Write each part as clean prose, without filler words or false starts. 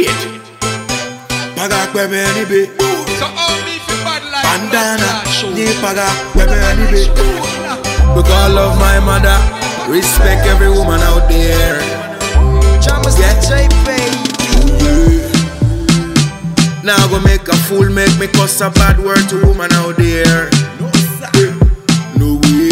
great. Paga kwebe ni be. So all me fi bad like Bandana, ni paga kwebe ni be. Because I love my mother, respect every woman out there. Yeah. Baby. Now I go make a fool, make me cuss a bad word to woman out there. No way.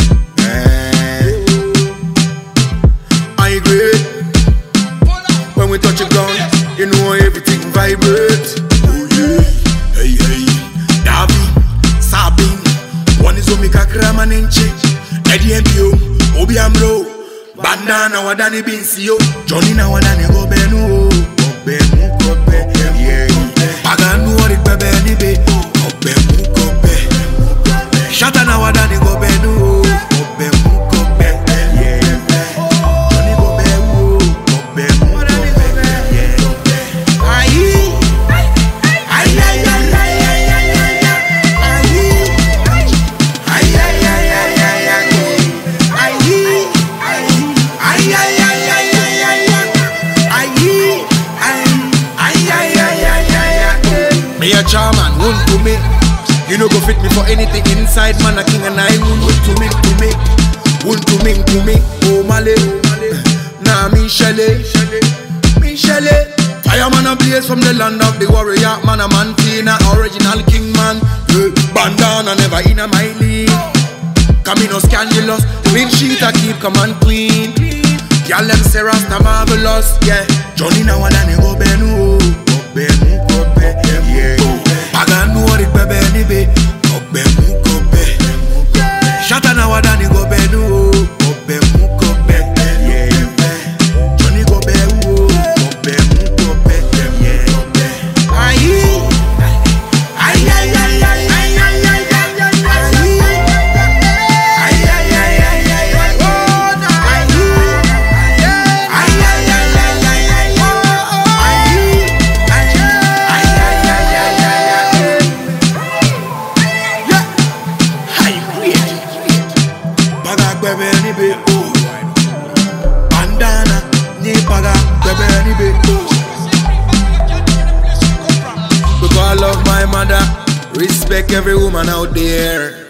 I great. When we touch the ground, you know everything vibrates. Oh yeah. Hey hey. Davi, Sabin. One is Omika Kramanenche. Eddie Mbio, Obi Amro. Bandana wadani binsio. Johnny na wadani go benu. Go benu. Yeah. Paganu ori bebe ni be. Go benu. Shata na wadani go benu. Go benu. Yeah. Johnny go benu. Go benu. Yeah. Me a charman, won't to me. You know go fit me for anything inside, man. A king and I won't to me. Won't to me. Oh Male, nah me Shelley. Fireman a blaze from the land of the warrior. Man a man Tina, original king man. Bandana never in a my league. Camino scandalous, clean sheet I keep command clean. Y'all them say Rasta marvelous, yeah. Johnny na wadani go benu. Yeah. Paganu ori bebe ni be. Go benu. Shata na wadani go benu. Go benu. Yeah. Johnny go benu. Go benu. Yeah. Bandana, ni paga, bebe ni be. Because I love my mother, respect every woman out there.